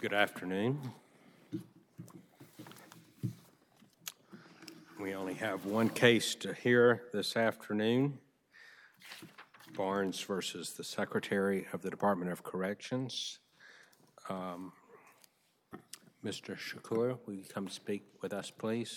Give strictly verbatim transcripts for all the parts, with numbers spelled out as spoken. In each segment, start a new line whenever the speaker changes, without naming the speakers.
Good afternoon. We only have one case to hear this afternoon. Barnes versus the Secretary of the Department of Corrections. Um, Mister Shakur, will you come speak with us, please?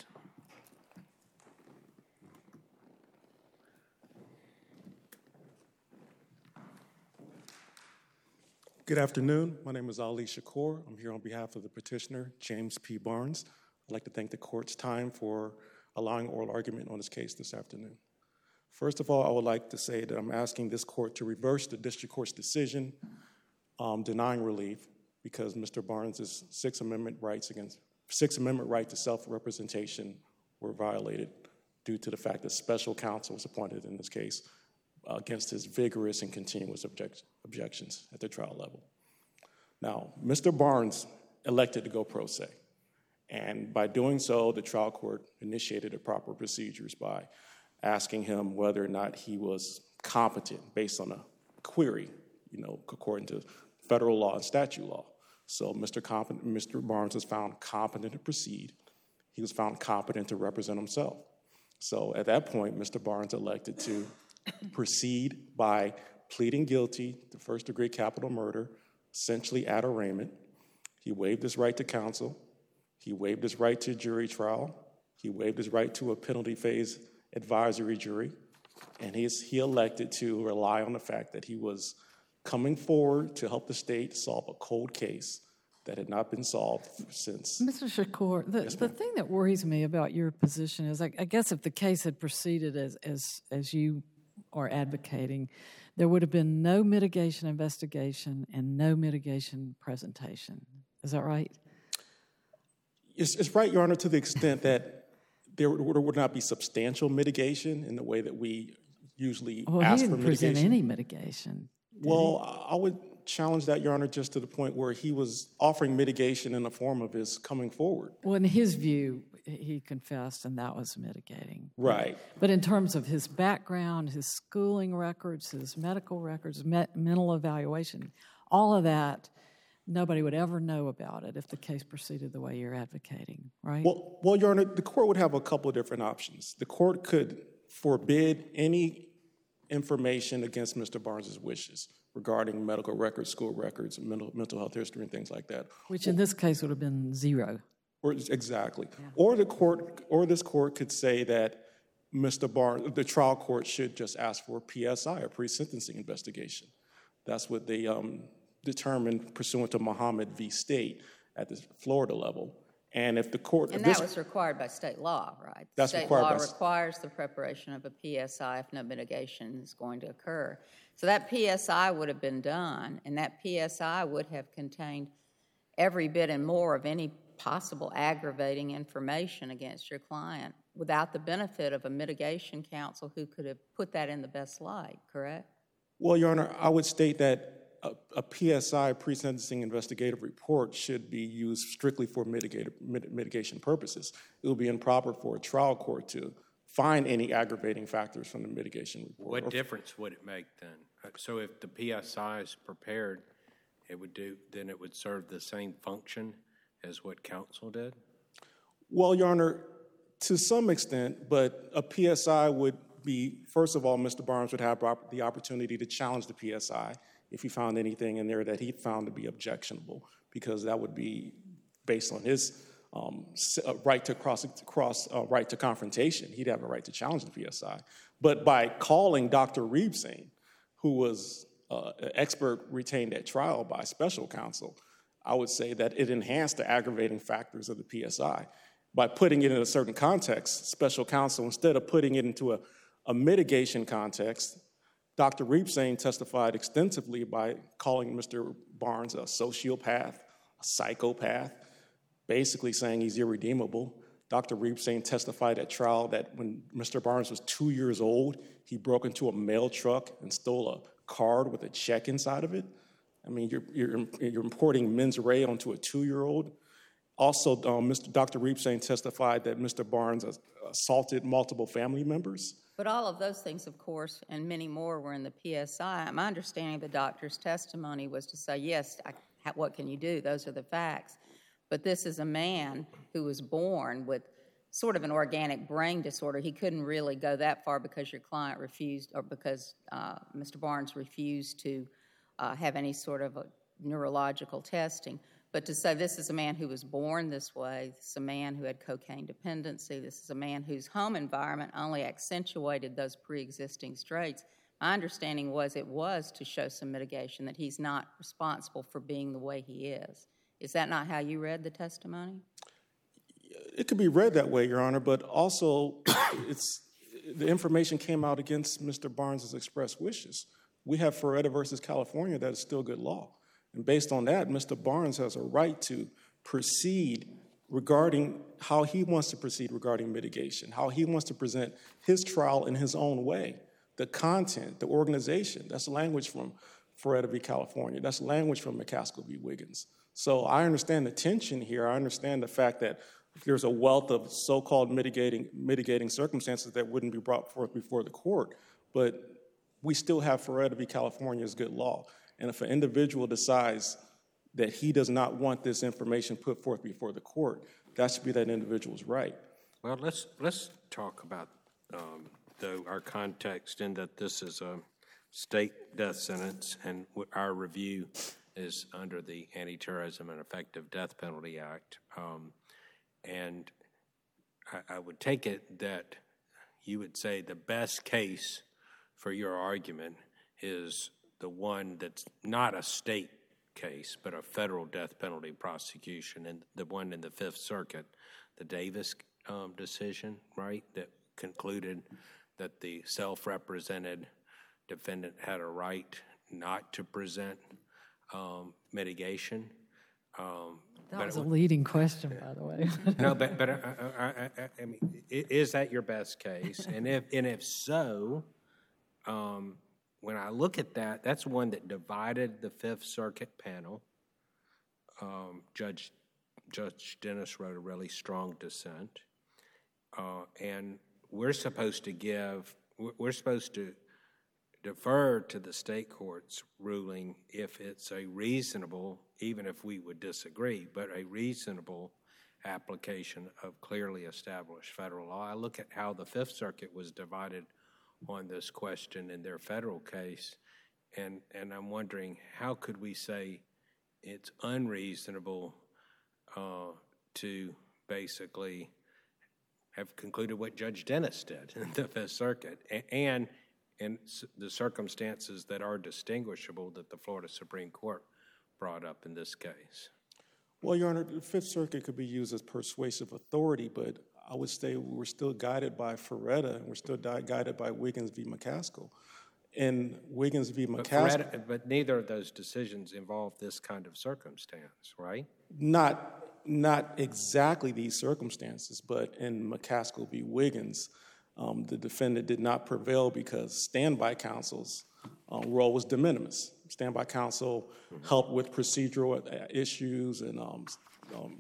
Good afternoon. My name is Ali Shakur. I'm here on behalf of the petitioner, James P. Barnes. I'd like to thank the court's time for allowing oral argument on this case this afternoon. First of all, I would like to say that I'm asking this court to reverse the district court's decision um, denying relief because Mister Barnes' Sixth Amendment rights against Sixth Amendment right to self-representation were violated due to the fact that special counsel was appointed in this case against his vigorous and continuous object, objections at the trial level. Now, Mister Barnes elected to go pro se, and by doing so, the trial court initiated the proper procedures by asking him whether or not he was competent based on a query, you know, according to federal law and statute law. So Mister Competent, Mister Barnes was found competent to proceed. He was found competent to represent himself. So at that point, Mister Barnes elected to proceed by pleading guilty to first-degree capital murder, essentially ad arraignment. He waived his right to counsel. He waived his right to jury trial. He waived his right to a penalty phase advisory jury. And he's, he elected to rely on the fact that he was coming forward to help the state solve a cold case that had not been solved since.
Mister Shakur, the,
Yes,
the thing that worries me about your position is, I, I guess if the case had proceeded as, as, as you are advocating, there would have been no mitigation investigation and no mitigation presentation. Is that right?
It's, it's right, Your Honor, to the extent that there would, there would not be substantial mitigation in the way that we usually
well,
ask
he
for
didn't
mitigation.
present any mitigation.
Well, I would challenge that, Your Honor, just to the point where he was offering mitigation in the form of his coming forward.
Well, in his view, he confessed, and that was mitigating.
Right.
But in terms of his background, his schooling records, his medical records, me- mental evaluation, all of that, nobody would ever know about it if the case proceeded the way you're advocating, right?
Well, well, Your Honor, the court would have a couple of different options. The court could forbid any information against Mister Barnes' wishes regarding medical records, school records, mental, mental health history, and things like that.
Which in this case would have been zero.
Or, exactly.
Yeah.
Or the court, or this court could say that Mister Barnes, the trial court should just ask for a P S I, a pre-sentencing investigation. That's what they um, determined pursuant to Muhammad v. State at the Florida level. And if the court...
And
this,
that was required by state law, right?
That's
state
required
law
by...
requires the preparation of a P S I if no mitigation is going to occur. So that P S I would have been done, and that P S I would have contained every bit and more of any possible aggravating information against your client without the benefit of a mitigation counsel who could have put that in the best light, correct?
Well, Your Honor, I would state that a, a P S I, pre-sentencing investigative report, should be used strictly for mitigated, mit, mitigation purposes. It would be improper for a trial court to find any aggravating factors from the mitigation report.
What difference would it make then? So if the P S I is prepared, it would do, then it would serve the same function as what counsel did?
Well, Your Honor, to some extent, but a P S I would be, first of all, Mister Barnes would have the opportunity to challenge the P S I if he found anything in there that he found to be objectionable, because that would be based on his um, right to cross, cross uh, right to confrontation. He'd have a right to challenge the P S I. But by calling Doctor Reebsing, who was uh, an expert retained at trial by special counsel, I would say that it enhanced the aggravating factors of the P S I. By putting it in a certain context, special counsel, instead of putting it into a, a mitigation context, Doctor Reebsing testified extensively by calling Mister Barnes a sociopath, a psychopath, basically saying he's irredeemable. Doctor Reebsing testified at trial that when Mister Barnes was two years old, he broke into a mail truck and stole a card with a check inside of it. I mean, you're, you're, you're importing mens rea onto a two-year-old. Also, um, Mister Doctor Reebsing testified that Mister Barnes assaulted multiple family members.
But all of those things, of course, and many more were in the P S I. My understanding of the doctor's testimony was to say, yes, I how, what can you do? Those are the facts. But this is a man who was born with sort of an organic brain disorder. He couldn't really go that far because your client refused, or because uh, Mister Barnes refused to uh, have any sort of a neurological testing. But to say this is a man who was born this way, this is a man who had cocaine dependency, this is a man whose home environment only accentuated those pre-existing traits, my understanding was it was to show some mitigation, that he's not responsible for being the way he is. Is that not how you read the testimony?
It could be read that way, Your Honor, but also it's the information came out against Mister Barnes's express wishes. We have Ferretta versus California that is still good law. And based on that, Mister Barnes has a right to proceed regarding how he wants to proceed regarding mitigation, how he wants to present his trial in his own way. The content, the organization, that's language from Ferretta v. California. That's language from McCaskill v. Wiggins. So I understand the tension here. I understand the fact that there's a wealth of so-called mitigating mitigating circumstances that wouldn't be brought forth before the court, but we still have Ferretta v. California's good law. And if an individual decides that he does not want this information put forth before the court, that should be that individual's right.
Well, let's let's talk about um, though our context in that this is a state death sentence, and our review is under the Anti-Terrorism and Effective Death Penalty Act. Um, and I, I would take it that you would say the best case for your argument is the one that's not a state case, but a federal death penalty prosecution, and the one in the Fifth Circuit, the Davis um, decision, right, that concluded that the self-represented defendant had a right not to present um, mitigation. Um,
That was a leading question, by the way.
no, but but uh, I, I, I mean, is that your best case? And if and if so, um, when I look at that, that's one that divided the Fifth Circuit panel. Um, Judge Judge Dennis wrote a really strong dissent, uh, and we're supposed to give. We're supposed to defer to the state court's ruling if it's a reasonable, even if we would disagree, but a reasonable application of clearly established federal law. I look at how the Fifth Circuit was divided on this question in their federal case, and, and I'm wondering, how could we say it's unreasonable uh, to basically have concluded what Judge Dennis did in the Fifth Circuit, and and the circumstances that are distinguishable that the Florida Supreme Court brought up in this case?
Well, Your Honor, the Fifth Circuit could be used as persuasive authority, but I would say we're still guided by Ferretta, and we're still di- guided by Wiggins v. McCaskill. And Wiggins v.
But,
McCaskill...
Ferretta, but neither of those decisions involve this kind of circumstance, right?
Not, not exactly these circumstances, but in McCaskill v. Wiggins, Um, the defendant did not prevail because standby counsel's uh, role was de minimis. Standby counsel helped with procedural issues and um, um,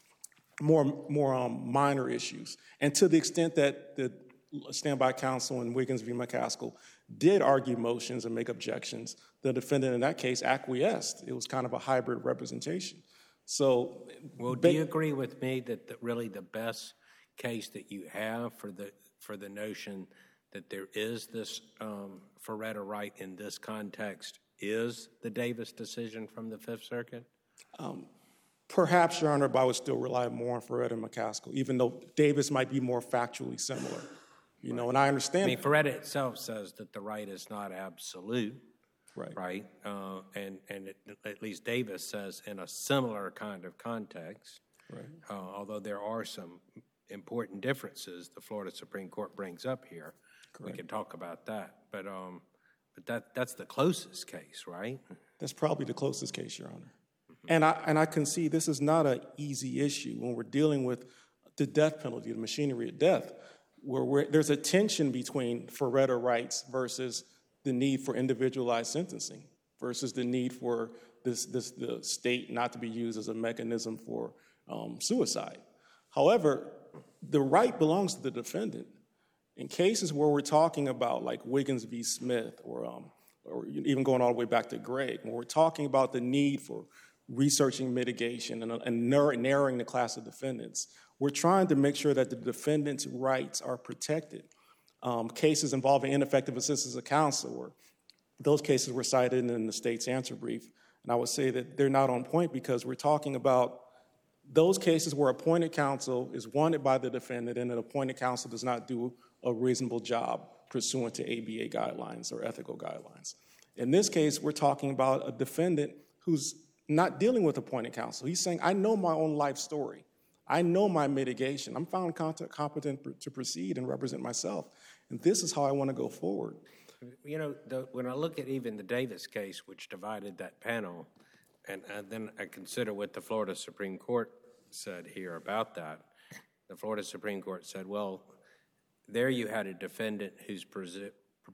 more more um, minor issues. And to the extent that the standby counsel in Wiggins v. McCaskill did argue motions and make objections, the defendant in that case acquiesced. It was kind of a hybrid representation. So,
well, do you agree with me that the, really the best case that you have for the for the notion that there is this um, Ferretta right in this context is the Davis decision from the Fifth Circuit? Um,
perhaps, Your Honor, but I would still rely more on Ferretta and McCaskill, even though Davis might be more factually similar. You right. know, and I understand.
I mean, Ferretta itself says that the right is not absolute,
right?
Right, uh, and and it, at least Davis says in a similar kind of context.
Right.
Uh, although there are some important differences the Florida Supreme Court brings up here. Correct. We can talk about that. But um, but that that's the closest case, right?
That's probably the closest case, Your Honor. Mm-hmm. And I and I can see this is not an easy issue when we're dealing with the death penalty, the machinery of death, where we're, there's a tension between Ferretta rights versus the need for individualized sentencing versus the need for this this the state not to be used as a mechanism for um, suicide. However, the right belongs to the defendant. In cases where we're talking about like Wiggins v. Smith or, um, or even going all the way back to Gregg, when we're talking about the need for researching mitigation and, and narrow, narrowing the class of defendants. We're trying to make sure that the defendant's rights are protected. Um, cases involving ineffective assistance of counsel, or those cases were cited in the state's answer brief. And I would say that they're not on point because we're talking about those cases where appointed counsel is wanted by the defendant and an appointed counsel does not do a reasonable job pursuant to A B A guidelines or ethical guidelines. In this case, we're talking about a defendant who's not dealing with appointed counsel. He's saying, I know my own life story. I know my mitigation. I'm found competent to proceed and represent myself. And this is how I want to go forward.
You know, the, when I look at even the Davis case, which divided that panel, and, and then I consider what the Florida Supreme Court said here about that, the Florida Supreme Court said, well, there you had a defendant who's presu-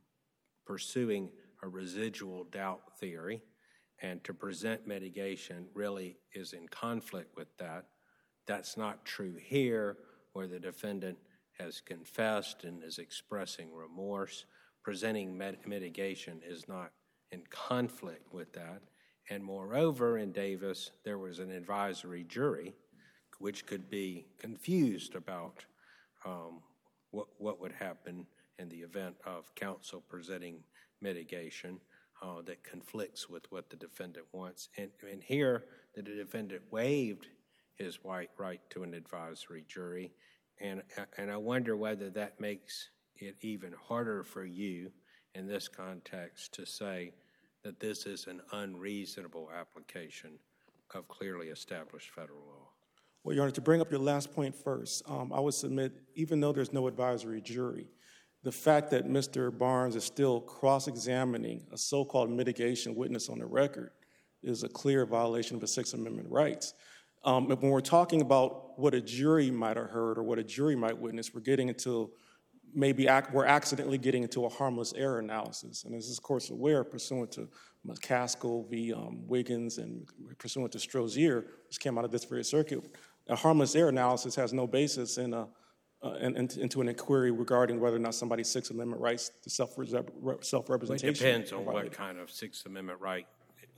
pursuing a residual doubt theory, and to present mitigation really is in conflict with that. That's not true here, where the defendant has confessed and is expressing remorse. Presenting med- mitigation is not in conflict with that. And moreover, in Davis, there was an advisory jury which could be confused about um, what, what would happen in the event of counsel presenting mitigation uh, that conflicts with what the defendant wants. And, and here, the defendant waived his right, right to an advisory jury, and, and I wonder whether that makes it even harder for you in this context to say that this is an unreasonable application of clearly established federal law.
Well, Your Honor, to bring up your last point first, um, I would submit, even though there's no advisory jury, the fact that Mister Barnes is still cross-examining a so-called mitigation witness on the record is a clear violation of the Sixth Amendment rights. Um, when we're talking about what a jury might have heard or what a jury might witness, we're getting into maybe ac- we're accidentally getting into a harmless error analysis. And as this Court's aware, pursuant to McCaskill v. Um, Wiggins and pursuant to Strozier, which came out of this very circuit, a harmless error analysis has no basis in a Uh, and, and into an inquiry regarding whether or not somebody's Sixth Amendment rights to self self-representation.
Well, it depends on what kind of Sixth Amendment right,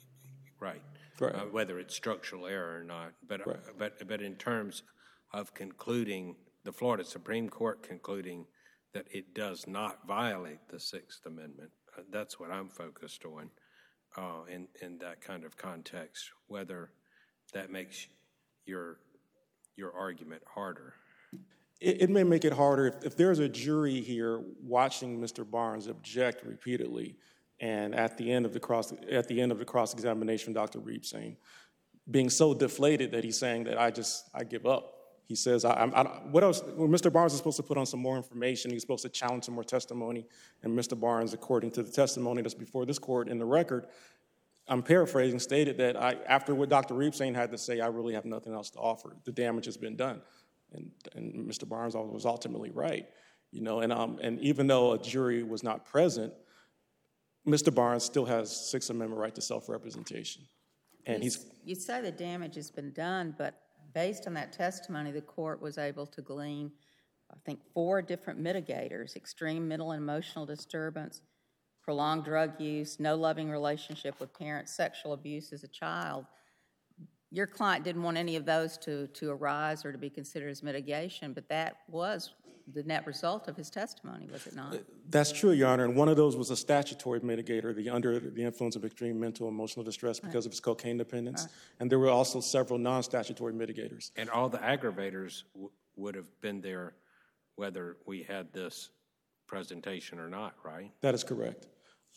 right,
right.
Uh, whether it's structural error or not. But
right.
uh, but but in terms of concluding, the Florida Supreme Court concluding that it does not violate the Sixth Amendment, uh, that's what I'm focused on uh, in in that kind of context. Whether that makes your your argument harder.
It, it may make it harder if, if there's a jury here watching Mister Barnes object repeatedly, and at the end of the cross at the end of the cross examination, Doctor Reeb saying, being so deflated that he's saying that I just I give up. He says, I, I, I, "What else?" Well, Mister Barnes is supposed to put on some more information. He's supposed to challenge some more testimony, and Mister Barnes, according to the testimony that's before this court in the record, I'm paraphrasing, stated that I, after what Doctor Reeb saying had to say, I really have nothing else to offer. The damage has been done. And, and Mister Barnes was ultimately right, you know. And um, and even though a jury was not present, Mister Barnes still has Sixth Amendment right to self-representation, and he's.
You say the damage has been done, but based on that testimony, the court was able to glean, I think, four different mitigators: extreme mental and emotional disturbance, prolonged drug use, no loving relationship with parents, sexual abuse as a child. Your client didn't want any of those to, to arise or to be considered as mitigation, but that was the net result of his testimony, was it not?
That's true, Your Honor, and one of those was a statutory mitigator, the under the influence of extreme mental and emotional distress because right. of his cocaine dependence, right. and there were also several non-statutory mitigators.
And all the aggravators w- would have been there whether we had this presentation or not, right?
That is correct.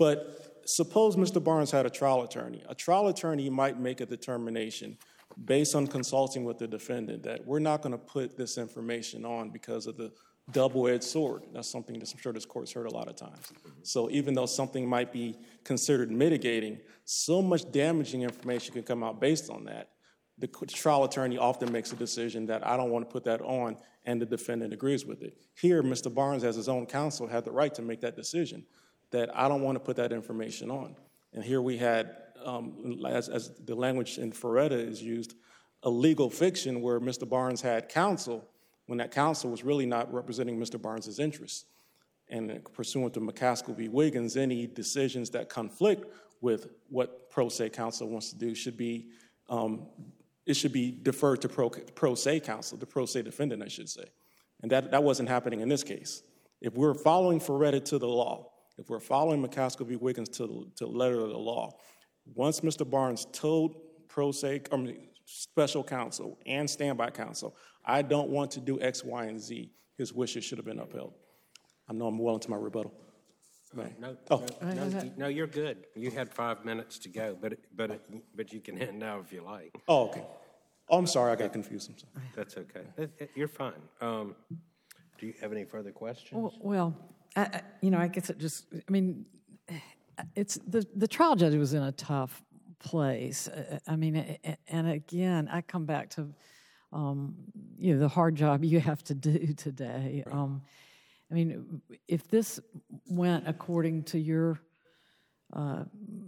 But suppose Mister Barnes had a trial attorney. A trial attorney might make a determination based on consulting with the defendant that we're not going to put this information on because of the double-edged sword. That's something that I'm sure this court's heard a lot of times. So even though something might be considered mitigating, so much damaging information can come out based on that. The trial attorney often makes a decision that I don't want to put that on, and the defendant agrees with it. Here, Mister Barnes, as his own counsel, had the right to make that decision, that I don't want to put that information on. And here we had, um, as, as the language in Ferretta is used, a legal fiction where Mister Barnes had counsel when that counsel was really not representing Mister Barnes's interests. And pursuant to McCaskill v. Wiggins, any decisions that conflict with what pro se counsel wants to do should be um, it should be deferred to pro, pro se counsel, the pro se defendant, I should say. And that, that wasn't happening in this case. If we're following Ferretta to the law, if we're following McCaskill v. Wiggins to the, to the letter of the law, once Mister Barnes told pro se, I mean, special counsel and standby counsel, I don't want to do X, Y, and Z, his wishes should have been upheld. I know I'm well into my rebuttal. Right.
No,
Oh.
no, no, no, you're good. You had five minutes to go, but, but, but you can end now if you like.
Oh, okay. Oh, I'm sorry, I got confused. I'm sorry.
That's okay. It- it- You're fine. Um, do you have any further questions?
Well, well I, I, you know, I guess it just, I mean, it's, the, the trial judge was in a tough place. Uh, I mean, a- and again, I come back to, um, you know, the hard job you have to do today. Right. Um, I mean, if this went according to your, uh,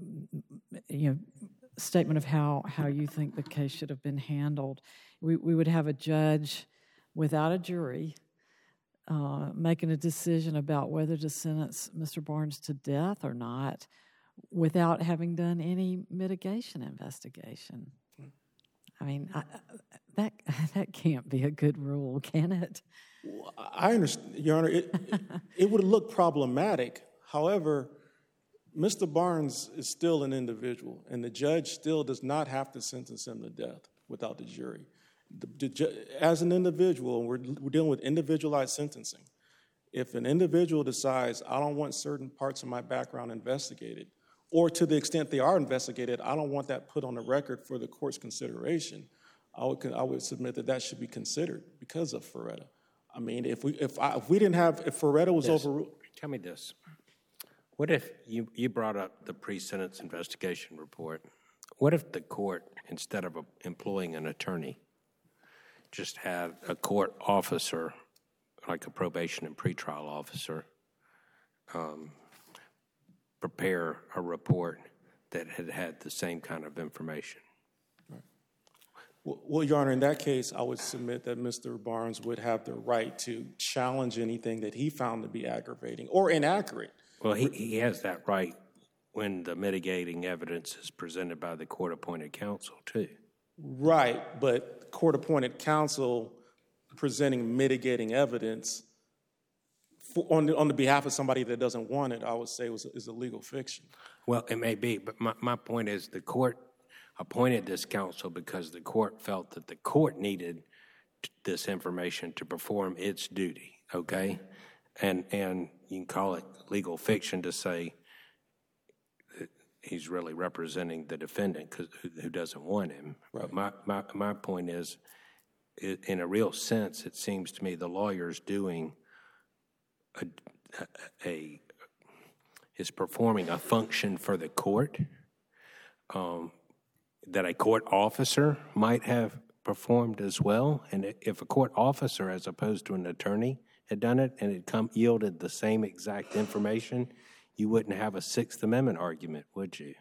you know, statement of how, how you think the case should have been handled, we, we would have a judge without a jury uh, making a decision about whether to sentence Mister Barnes to death or not without having done any mitigation investigation. I mean, I, that that can't be a good rule, can it?
Well, I understand, Your Honor. It, it, it would look problematic. However, Mister Barnes is still an individual, and the judge still does not have to sentence him to death without the jury. The, the ju- as an individual, and we're, we're dealing with individualized sentencing, if an individual decides, I don't want certain parts of my background investigated, or to the extent they are investigated, I don't want that put on the record for the court's consideration, I would, I would submit that that should be considered because of Ferretta. I mean, if we if, I, if we didn't have, if Ferretta was
Yes.
overruled.
Tell me this. What if you, you brought up the pre-sentence investigation report? What if the court, instead of a, employing an attorney, just had a court officer, like a probation and pretrial officer, um, prepare a report that had had the same kind of information?
Well, well, Your Honor, in that case, I would submit that Mister Barnes would have the right to challenge anything that he found to be aggravating or inaccurate.
Well, he, he has that right when the mitigating evidence is presented by the court-appointed counsel, too.
Right, but court-appointed counsel presenting mitigating evidence for, on, the, on the behalf of somebody that doesn't want it, I would say was, is a legal fiction.
Well, it may be, but my, my point is the court appointed this counsel because the court felt that the court needed t- this information to perform its duty, okay? And and you can call it legal fiction to say that he's really representing the defendant 'cause, who, who doesn't want him.
Right.
But my, my, my point is, it, in a real sense, it seems to me the lawyer's doing a, a, a is performing a function for the court um, that a court officer might have performed as well. And if a court officer, as opposed to an attorney, had done it and it come yielded the same exact information, you wouldn't have a Sixth Amendment argument, would you?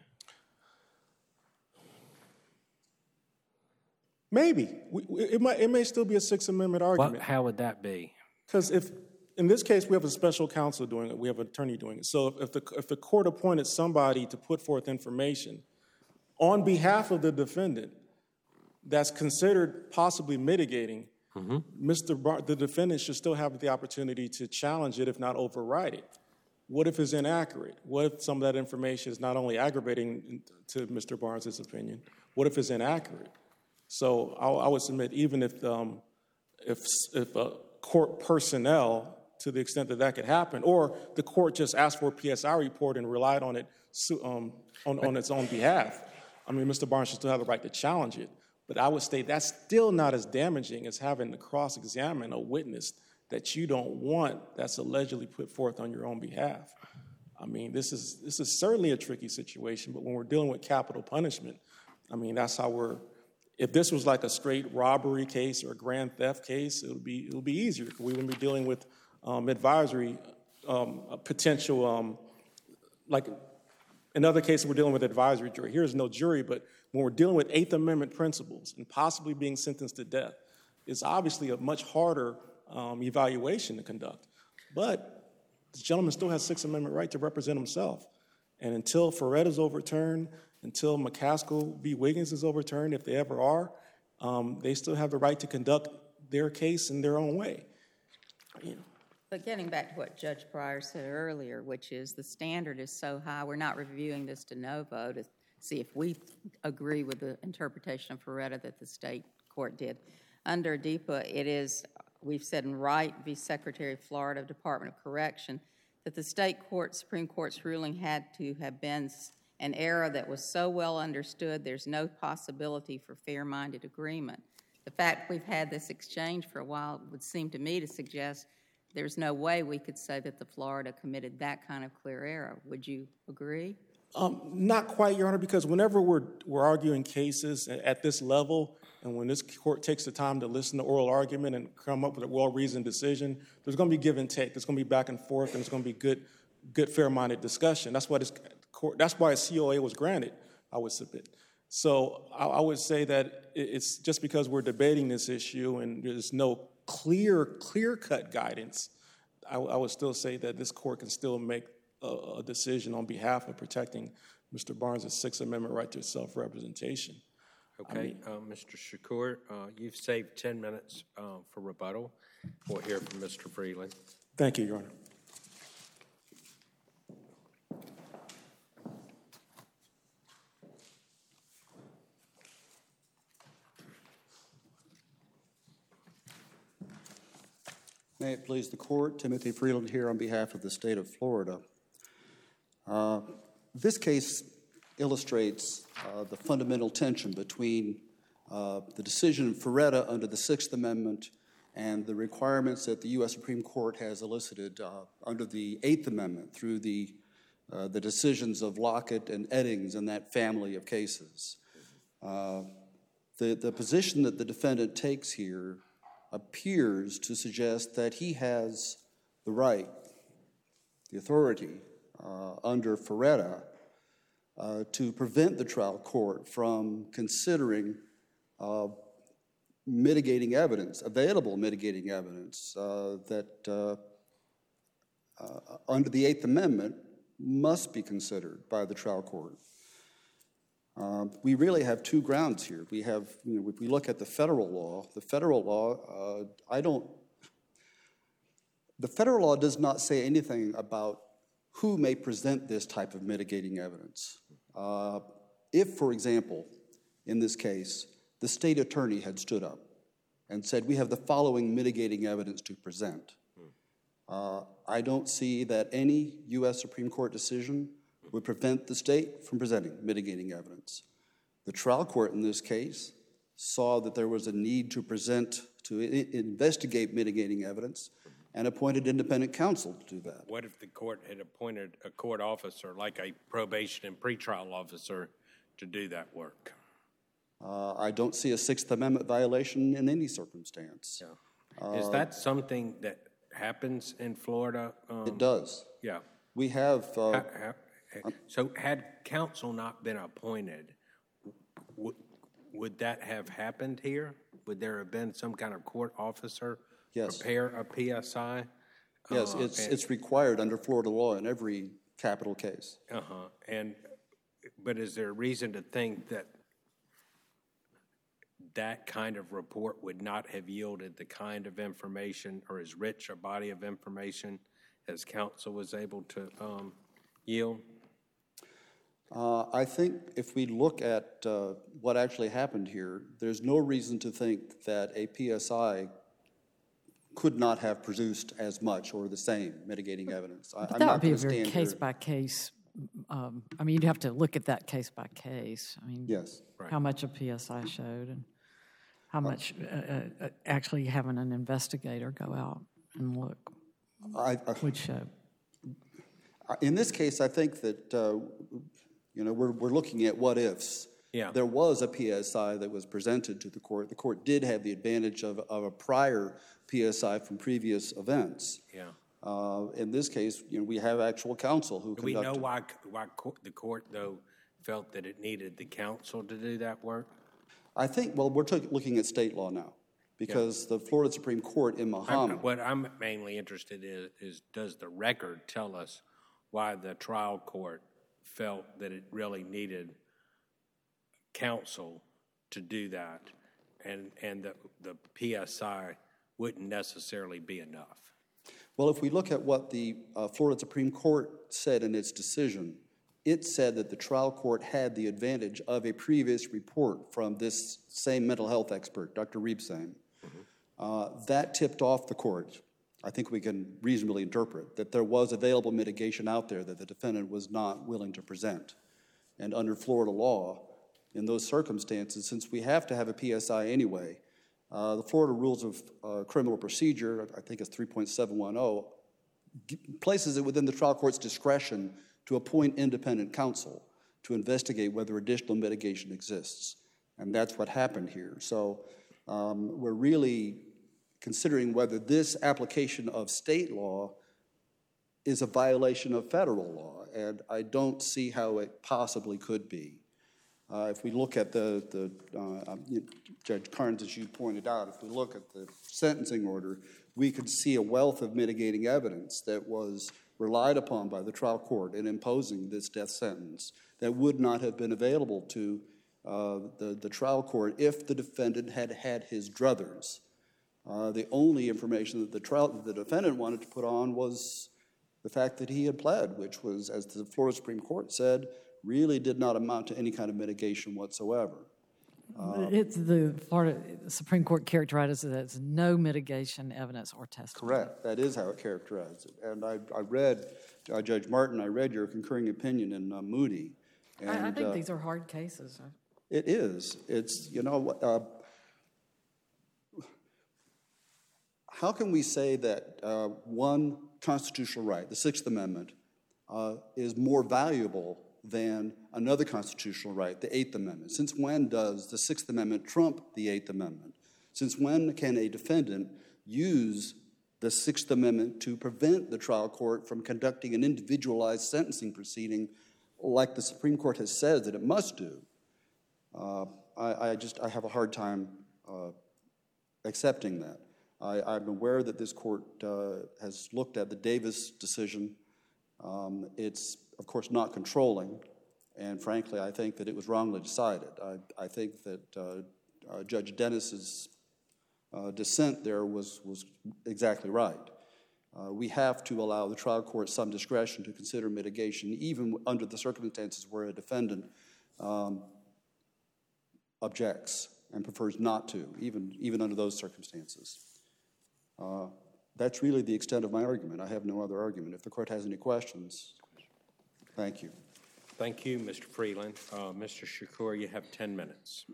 Maybe. We, we- it, might, it may still be a Sixth Amendment
What,
argument.
how would that be?
Because if, in this case, we have a special counsel doing it, we have an attorney doing it. So if, if, the, if the court appointed somebody to put forth information on behalf of the defendant that's considered possibly mitigating, mm-hmm. Mister Bar- the defendant should still have the opportunity to challenge it, if not override it. What if it's inaccurate? What if some of that information is not only aggravating to Mister Barnes' opinion, what if it's inaccurate? So I, I would submit, even if um, if if uh, court personnel, to the extent that that could happen, or the court just asked for a P S I report and relied on it um, on, on its own behalf, I mean, Mister Barnes should still have the right to challenge it. But I would state that's still not as damaging as having to cross-examine a witness that you don't want that's allegedly put forth on your own behalf. I mean, this is this is certainly a tricky situation, but when we're dealing with capital punishment, I mean, that's how we're, if this was like a straight robbery case or a grand theft case, it would be it would be easier. We wouldn't be dealing with um, advisory, um, a potential, um, like in other cases we're dealing with advisory jury. Here's no jury, but when we're dealing with Eighth Amendment principles and possibly being sentenced to death, it's obviously a much harder um, evaluation to conduct. But this gentleman still has Sixth Amendment right to represent himself. And until Ferretta's overturned until McCaskill v. Wiggins is overturned, if they ever are, um, they still have the right to conduct their case in their own way. You know.
But getting back to what Judge Pryor said earlier, which is the standard is so high, we're not reviewing this de novo to see if we agree with the interpretation of Ferretta that the state court did. Under D E P A, it is, we've said in Wright v. Secretary of Florida Department of Correction, that the state court, Supreme Court's ruling had to have been an error that was so well understood there's no possibility for fair-minded agreement. The fact we've had this exchange for a while would seem to me to suggest there's no way we could say that the Florida committed that kind of clear error. Would you agree?
Um, not quite, Your Honor, because whenever we're, we're arguing cases at this level, and when this court takes the time to listen to oral argument and come up with a well-reasoned decision, there's going to be give and take. There's going to be back and forth, and it's going to be good, good, fair-minded discussion. That's why this court, that's why a C O A was granted, I would submit. So I, I would say that it's just because we're debating this issue and there's no clear, clear-cut guidance, I, I would still say that this court can still make a, a decision on behalf of protecting Mister Barnes' Sixth Amendment right to self-representation.
Okay, I mean, uh, Mister Shakur, uh, you've saved ten minutes uh, for rebuttal. We'll hear from Mister Freeland.
Thank you, Your Honor.
May it please the Court, Timothy Freeland here on behalf of the state of Florida. Uh, this case illustrates uh, the fundamental tension between uh, the decision in Ferretta under the Sixth Amendment and the requirements that the U S Supreme Court has elicited uh, under the Eighth Amendment through the, uh, the decisions of Lockett and Eddings and that family of cases. Uh, the, the position that the defendant takes here appears to suggest that he has the right, the authority uh, under Ferretta uh, to prevent the trial court from considering uh, mitigating evidence, available mitigating evidence uh, that uh, uh, under the Eighth Amendment must be considered by the trial court. Uh, we really have two grounds here. We have, you know, if we look at the federal law, the federal law, uh, I don't, the federal law does not say anything about who may present this type of mitigating evidence. Uh, if, for example, in this case, the state attorney had stood up and said, we have the following mitigating evidence to present, uh, I don't see that any U S Supreme Court decision would prevent the state from presenting mitigating evidence. The trial court in this case saw that there was a need to present, to I- investigate mitigating evidence and appointed independent counsel to do that.
What if the court had appointed a court officer, like a probation and pretrial officer, to do that work?
Uh, I don't see a Sixth Amendment violation in any circumstance.
Yeah. Is that something that happens in Florida? Um,
It does.
Yeah.
We have, uh,
Ha- ha- So had counsel not been appointed, w- would that have happened here? Would there have been some kind of court officer
Yes.
prepare a P S I?
yes,
Uh,
it's,
and-
it's required under Florida law in every capital case.
Uh-huh. And, but is there a reason to think that that kind of report would not have yielded the kind of information or as rich a body of information as counsel was able to um, yield?
Uh, I think if we look at uh, what actually happened here, there's no reason to think that a P S I could not have produced as much or the same mitigating evidence. I,
But
I'm
that
not
would be a
going to
very
stand
case
here.
by case. Um, I mean, you'd have to look at that case by case. I mean,
Yes.
how much a P S I showed and how much uh, uh, actually having an investigator go out and look
I, I,
would show.
in this case, I think that uh, you know we're we're looking at what ifs.
Yeah.
There was a P S I that was presented to the court. The court did have the advantage of, of a prior P S I from previous events.
Yeah.
Uh, in this case, you know, we have actual counsel who
Do we
conducted.
know why, why co- the court, though, felt that it needed the counsel to do that work?
I think, well, we're t- looking at state law now, because the Florida Supreme Court in
I'm-
Muhammad.
What I'm mainly interested in is, does the record tell us why the trial court felt that it really needed counsel to do that, and, and the, the P S I wouldn't necessarily be enough?
Well, if we look at what the uh, Florida Supreme Court said in its decision, it said that the trial court had the advantage of a previous report from this same mental health expert, Doctor Riebsheim. Mm-hmm. uh, that tipped off the court. I think we can reasonably interpret that there was available mitigation out there that the defendant was not willing to present. And under Florida law, in those circumstances, since we have to have a P S I anyway, uh, the Florida Rules of uh, Criminal Procedure, I think it's three point seven one zero, places it within the trial court's discretion to appoint independent counsel to investigate whether additional mitigation exists. And that's what happened here. So um, we're really considering whether this application of state law is a violation of federal law, and I don't see how it possibly could be. Uh, if we look at the, the uh, Judge Carnes, as you pointed out, if we look at the sentencing order, we could see a wealth of mitigating evidence that was relied upon by the trial court in imposing this death sentence that would not have been available to uh, the, the trial court if the defendant had had his druthers. Uh, the only information that the, trial, the defendant wanted to put on was the fact that he had pled, which was, as the Florida Supreme Court said, really did not amount to any kind of mitigation whatsoever.
Um, it's the Florida Supreme Court characterizes it as no mitigation evidence or testimony.
Correct. That is how it characterized it. And I, I read, uh, Judge Martin, I read your concurring opinion in uh, Moody. And,
I, I think
uh,
these are hard cases.
It is. It's, you know, uh, how can we say that uh, one constitutional right, the Sixth Amendment, uh, is more valuable than another constitutional right, the Eighth Amendment? Since when does the Sixth Amendment trump the Eighth Amendment? Since when can a defendant use the Sixth Amendment to prevent the trial court from conducting an individualized sentencing proceeding like the Supreme Court has said that it must do? Uh, I, I just, I have a hard time uh, accepting that. I, I'm aware that this court uh, has looked at the Davis decision. Um, it's, of course, not controlling, and frankly, I think that it was wrongly decided. I, I think that uh, uh, Judge Dennis's uh, dissent there was, was exactly right. Uh, we have to allow the trial court some discretion to consider mitigation, even under the circumstances where a defendant um, objects and prefers not to, even, even under those circumstances. Uh, that's really the extent of my argument. I have no other argument. If the court has any questions, thank you.
Thank you, Mister Freeland. Uh, Mister Shakur, you have ten minutes.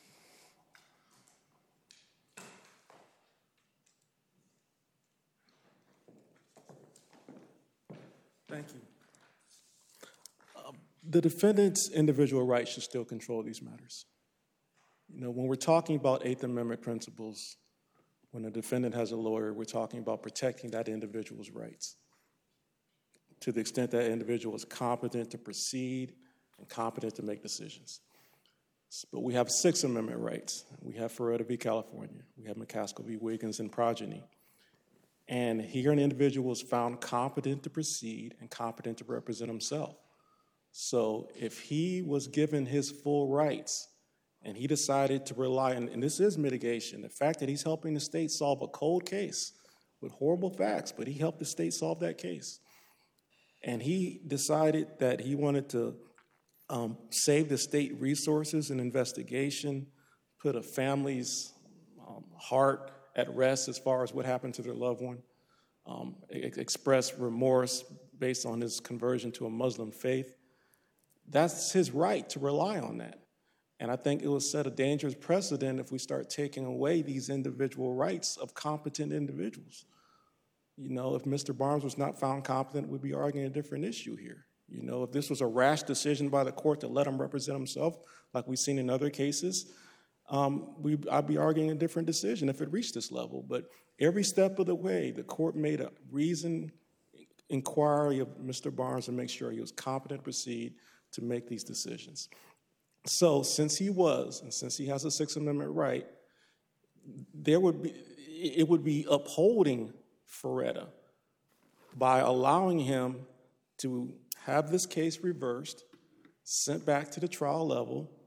Thank you. Um, the defendant's individual rights should still control these matters. You know, when we're talking about Eighth Amendment principles, when a defendant has a lawyer, we're talking about protecting that individual's rights to the extent that individual is competent to proceed and competent to make decisions. But we have Sixth Amendment rights. We have Ferretta v. California. We have McCaskill v. Wiggins and progeny. And here an individual is found competent to proceed and competent to represent himself. So if he was given his full rights and he decided to rely on, and this is mitigation, the fact that he's helping the state solve a cold case with horrible facts, but he helped the state solve that case. And he decided that he wanted to um, save the state resources and investigation, put a family's um, heart at rest as far as what happened to their loved one, um, express remorse based on his conversion to a Muslim faith. That's his right to rely on that. And I think it will set a dangerous precedent if we start taking away these individual rights of competent individuals. You know, if Mister Barnes was not found competent, we'd be arguing a different issue here. You know, if this was a rash decision by the court to let him represent himself, like we've seen in other cases, um, we, I'd be arguing a different decision if it reached this level. But every step of the way, the court made a reasoned inquiry of Mister Barnes to make sure he was competent to proceed to make these decisions. So since he was, and since he has a Sixth Amendment right, there would be, it would be upholding Ferretta by allowing him to have this case reversed, sent back to the trial level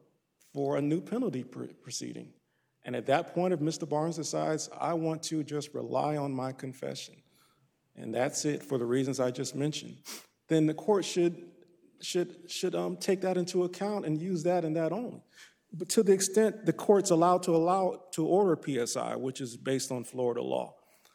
for a new penalty pr- proceeding. And at that point, if Mister Barnes decides, I want to just rely on my confession, and that's it for the reasons I just mentioned, then the court should should should um, take that into account and use that and that only. But to the extent the court's allowed to allow to order P S I, which is based on Florida law,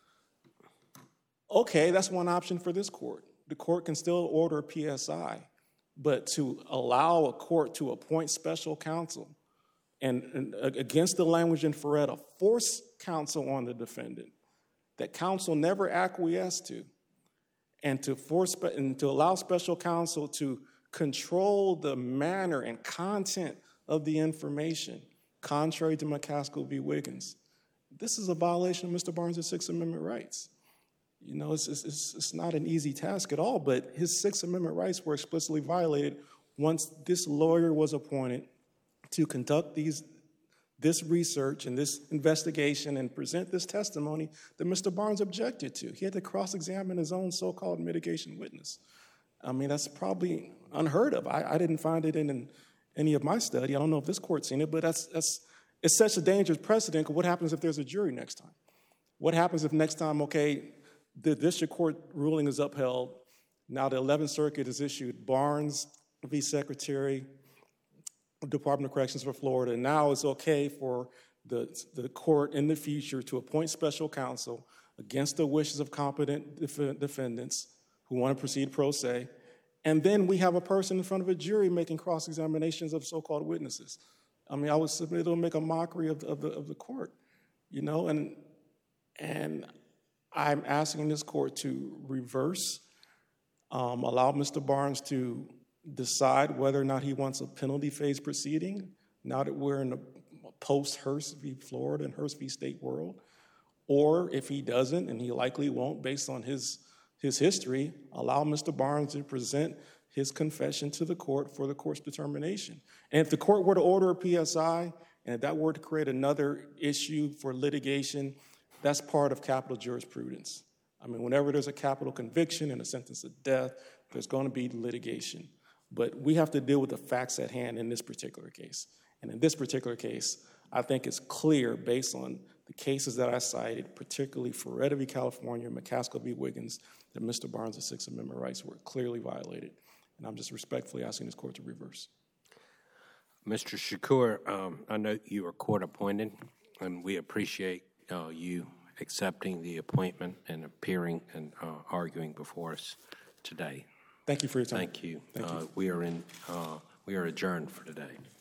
okay, that's one option for this court. The court can still order P S I, but to allow a court to appoint special counsel and, and against the language in Ferretta, force counsel on the defendant that counsel never acquiesced to, and to force and to allow special counsel to control the manner and content of the information, contrary to McCaskill v. Wiggins. This is a violation of Mister Barnes' Sixth Amendment rights. You know, it's, it's, it's not an easy task at all, but his Sixth Amendment rights were explicitly violated once this lawyer was appointed to conduct these, this research and this investigation and present this testimony that Mister Barnes objected to. He had to cross-examine his own so-called mitigation witness. I mean, that's probably unheard of. I, I didn't find it in, in any of my study. I don't know if this court's seen it, but that's, that's it's such a dangerous precedent. What happens if there's a jury next time? What happens if next time, okay, the district court ruling is upheld, now the eleventh Circuit has issued Barnes v. Secretary of Department of Corrections for Florida, and now it's okay for the, the court in the future to appoint special counsel against the wishes of competent def- defendants who want to proceed pro se, and then we have a person in front of a jury making cross-examinations of so-called witnesses. I mean, I would submit it'll make a mockery of, of, the, of the court, you know, and and I'm asking this court to reverse, um, allow Mister Barnes to decide whether or not he wants a penalty phase proceeding, now that we're in a post-Hearst v. Florida and Hearst v. State world, or if he doesn't, and he likely won't based on his, his history, allow Mister Barnes to present his confession to the court for the court's determination. And if the court were to order a P S I, and if that were to create another issue for litigation, that's part of capital jurisprudence. I mean, whenever there's a capital conviction and a sentence of death, there's going to be litigation. But we have to deal with the facts at hand in this particular case. And in this particular case, I think it's clear based on the cases that I cited, particularly Ferretta v. California, McCaskill v. Wiggins, that Mister Barnes' Sixth Amendment rights were clearly violated. And I'm just respectfully asking this court to reverse.
Mister Shakur, um, I know you were court appointed, and we appreciate uh, you accepting the appointment and appearing and uh, arguing before us today.
Thank you for your time.
Thank you.
Thank
uh,
you.
We are in. Uh, we are adjourned for today.